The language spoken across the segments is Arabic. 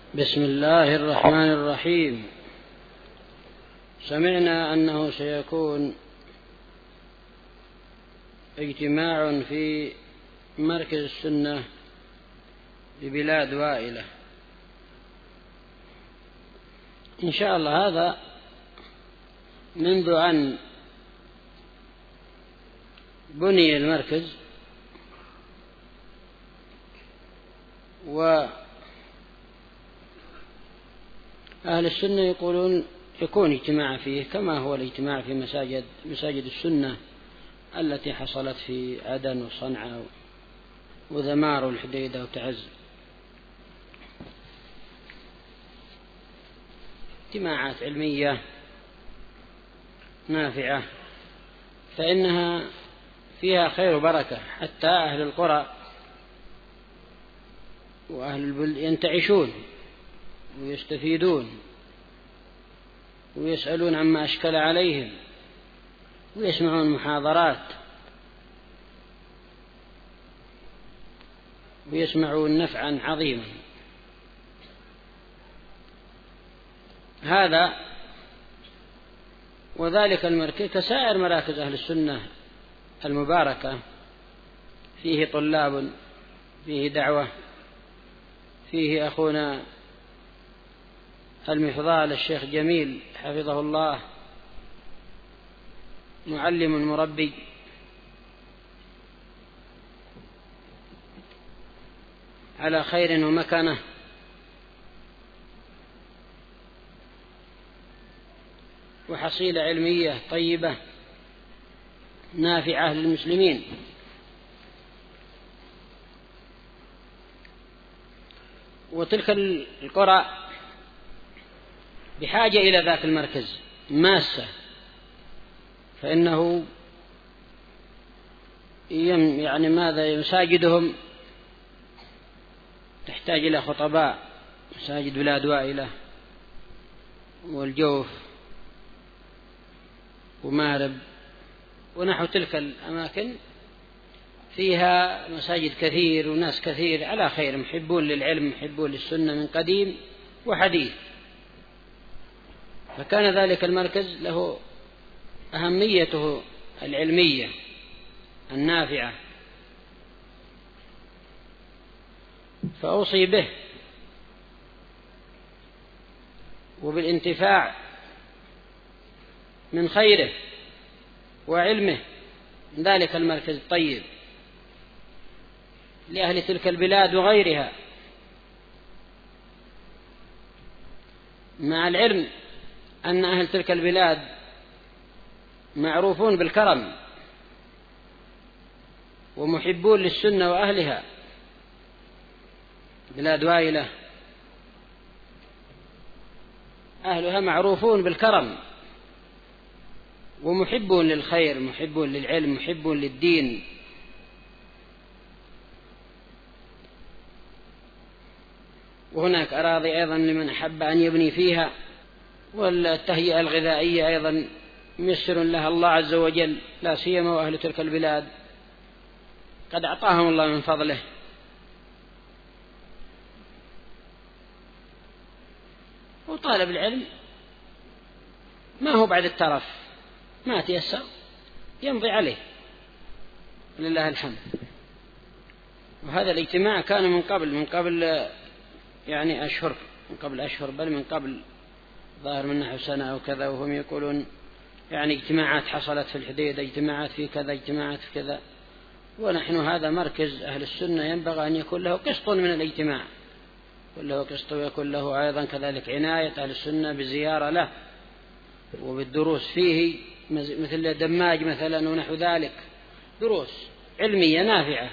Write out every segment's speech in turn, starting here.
بسم الله الرحمن الرحيم. سمعنا أنه سيكون اجتماع في مركز السنة ببلاد وائلة إن شاء الله. هذا منذ أن بني المركز وأهل السنة يقولون يكون اجتماع فيه كما هو الاجتماع في مساجد السنة التي حصلت في عدن وصنعاء وذمار والحديدة وتعز، اجتماعات علمية نافعة، فإنها فيها خير وبركة، حتى أهل القرى وأهل البلد ينتعشون ويستفيدون ويسألون عما أشكل عليهم ويسمعون محاضرات ويسمعون نفعا عظيما. هذا وذلك المركز كسائر مراكز أهل السنة المباركة، فيه طلاب، فيه دعوة، فيه أخونا المفضال الشيخ جميل حفظه الله معلم مربي، على خير ومكانه، وحصيلة علمية طيبة نافعة للمسلمين. وتلك القرى بحاجة إلى ذاك المركز ماسة، فإنه يعني مساجدهم تحتاج إلى خطباء، مساجد بلاد وائلة والجوف ومارب ونحو تلك الأماكن فيها مساجد كثير وناس كثير على خير، محبون للعلم، محبون للسنة من قديم وحديث. فكان ذلك المركز له أهميته العلمية النافعة، فأوصي به وبالانتفاع من خيره وعلمه من ذلك المركز الطيب لأهل تلك البلاد وغيرها، مع العلم أن أهل تلك البلاد معروفون بالكرم ومحبون للسنة وأهلها. بلاد وائلة أهلها معروفون بالكرم ومحبون للخير، محبون للعلم، محبون للدين. وهناك أراضي أيضا لمن أحب أن يبني فيها، والتهيئة الغذائية أيضا ميسر لها الله عز وجل، لا سيما وأهل تلك البلاد قد أعطاهم الله من فضله. وطالب العلم ما هو بعد الترف، ما تيسر يمضي عليه، لله الحمد. وهذا الاجتماع كان من قبل يعني أشهر، من قبل أشهر، بل من قبل ظاهر من نحو سنة أو كذا، وهم يقولون يعني اجتماعات حصلت في الحديدة، اجتماعات في كذا، اجتماعات في كذا. ونحن هذا مركز أهل السنة ينبغي أن يكون له قسط من الاجتماع، يكون له قسط، ويكون له أيضا كذلك عناية أهل السنة بالزيارة له وبالدروس فيه، مثل دماج مثلا ونحو ذلك، دروس علمية نافعة.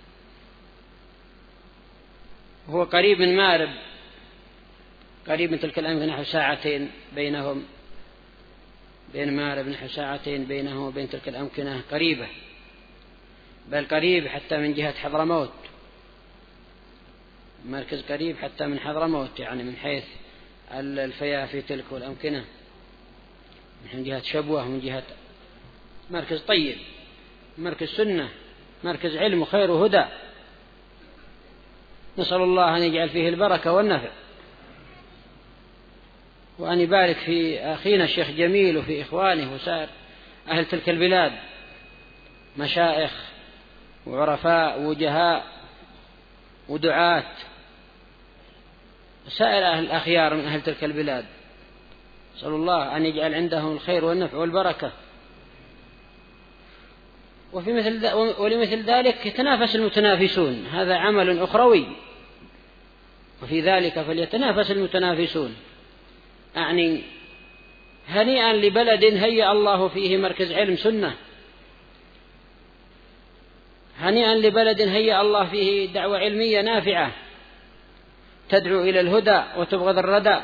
هو قريب من مارب، قريب من تلك الأماكن، نحو ساعتين بينهم، بين مارب نحو ساعتين بينه وبين تلك الأمكنة قريبة، بل قريب حتى من جهة حضرموت، مركز قريب حتى من حضرموت، يعني من حيث الفيافي تلك والأمكنة، من جهة شبوة، من جهة مركز طيب، مركز سنة، مركز علم وخير وهدى. نسأل الله أن يجعل فيه البركة والنفع. وأن يبارك في أخينا الشيخ جميل وفي إخوانه وسائر أهل تلك البلاد، مشايخ وعرفاء ووجهاء ودعاة وسائر أهل الأخيار من أهل تلك البلاد. نسأل الله أن يجعل عندهم الخير والنفع والبركة. ولمثل ذلك يتنافس المتنافسون، هذا عمل أخروي، وفي ذلك فليتنافس المتنافسون. أعني هنيئا لبلد هيأ الله فيه مركز علم سنة، هنيئا لبلد هيأ الله فيه دعوة علمية نافعة تدعو إلى الهدى وتبغض الردى،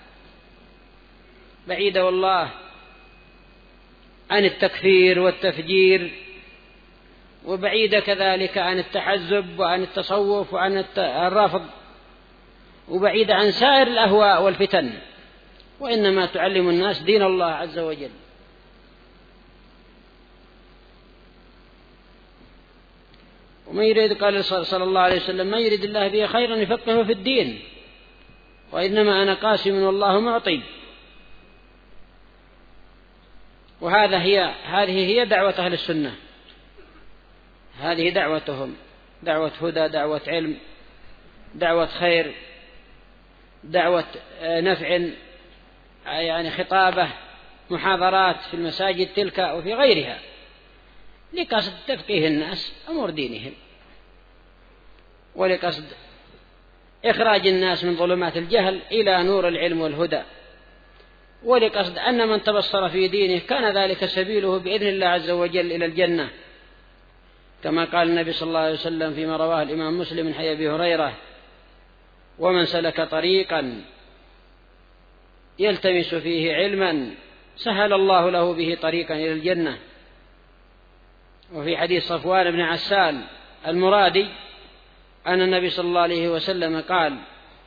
بعيدة والله عن التكفير والتفجير، وبعيدة كذلك عن التحزب وعن التصوف وعن الرافض، وبعيدة عن سائر الأهواء والفتن، وإنما تعلم الناس دين الله عز وجل. ومن يريد، قال صلى الله عليه وسلم: من يريد الله به خيرا يفقهه في الدين، وإنما أنا قاسم والله معطي. هذه هي دعوة أهل السنة، هذه دعوتهم، دعوة هدى، دعوة علم، دعوة خير، دعوة نفع، يعني خطابة، محاضرات في المساجد تلك وفي غيرها، لقصد تفقيه الناس أمور دينهم، ولقصد إخراج الناس من ظلمات الجهل إلى نور العلم والهدى، ولقصد أن من تبصر في دينه كان ذلك سبيله بإذن الله عز وجل إلى الجنة، كما قال النبي صلى الله عليه وسلم فيما رواه الإمام مسلم من حديث أبي هريرة: ومن سلك طريقا يلتمس فيه علما سهل الله له به طريقا إلى الجنة. وفي حديث صفوان بن عسال المرادي أن النبي صلى الله عليه وسلم قال: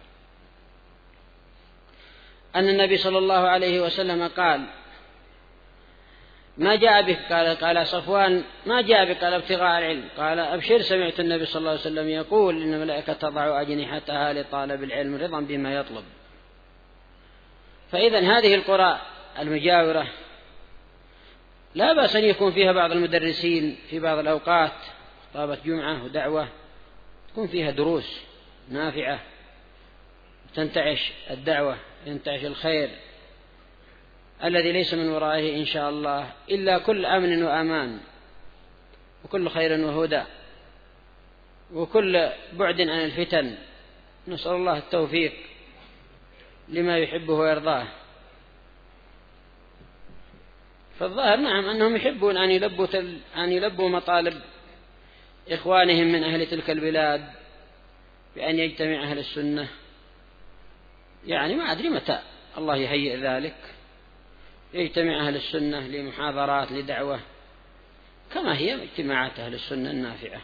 ما جاء بك؟ قال صفوان: ما جاء بك؟ قال: ابتغاء العلم. قال: أبشر، سمعت النبي صلى الله عليه وسلم يقول: إن الملائكة تضع أجنحتها لطالب العلم رضا بما يطلب. فإذا هذه القرى المجاورة لا بأس أن يكون فيها بعض المدرسين في بعض الأوقات، خطابة جمعة ودعوة، تكون فيها دروس نافعة، تنتعش الدعوة، ينتعش الخير الذي ليس من ورائه إن شاء الله إلا كل أمن وأمان، وكل خير وهدى، وكل بعد عن الفتن. نسأل الله التوفيق لما يحبه ويرضاه. فالظاهر نعم أنهم يحبون أن يلبوا مطالب إخوانهم من أهل تلك البلاد بأن يجتمع أهل السنة، يعني ما أدري متى الله يهيئ ذلك، يجتمع أهل السنة لمحاضرات لدعوة كما هي اجتماعات أهل السنة النافعة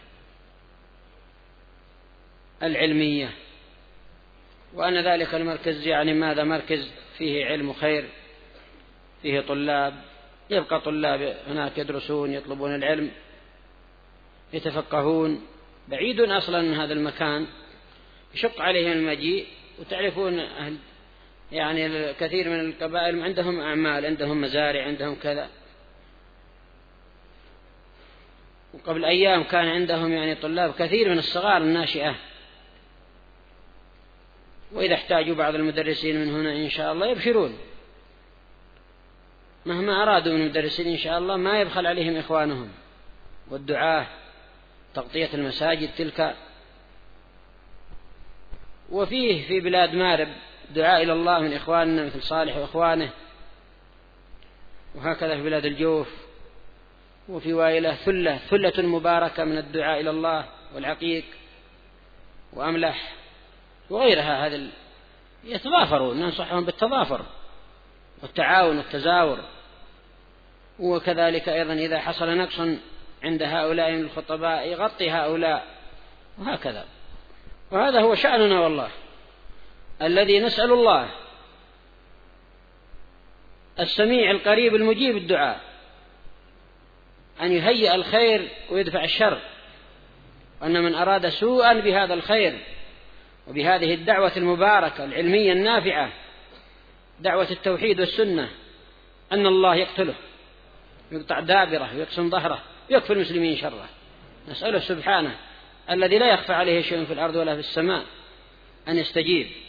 العلمية، وأن ذلك المركز يعني ماذا؟ مركز فيه علم خير، فيه طلاب، يبقى طلاب هناك يدرسون يطلبون العلم يتفقهون، بعيد أصلا من هذا المكان، يشق عليهم المجيء. وتعرفون أهل يعني كثير من القبائل عندهم أعمال، عندهم مزارع، عندهم كذا، وقبل أيام كان عندهم يعني طلاب كثير من الصغار الناشئة، وإذا احتاجوا بعض المدرسين من هنا إن شاء الله يبشرون، مهما أرادوا من المدرسين إن شاء الله ما يبخل عليهم إخوانهم والدعاة، تغطية المساجد تلك. وفيه في بلاد مارب دعاء إلى الله من إخواننا مثل صالح وإخوانه، وهكذا في بلاد الجوف وفي وائلة ثلة مباركة من الدعاء إلى الله والعقيق وأملح وغيرها. هذا يتضافروا، ننصحهم بالتضافر والتعاون والتزاور. وكذلك أيضا إذا حصل نقص عند هؤلاء من الخطباء يغطي هؤلاء، وهكذا. وهذا هو شأننا والله، الذي نسأل الله السميع القريب المجيب الدعاء أن يهيئ الخير ويدفع الشر، وأن من أراد سوءا بهذا الخير وبهذه الدعوة المباركة العلمية النافعة دعوة التوحيد والسنة أن الله يقتله، يقطع دابره، ويقسم ظهره، ويكفي المسلمين شره. نسأله سبحانه الذي لا يخفى عليه شيء في الأرض ولا في السماء أن يستجيب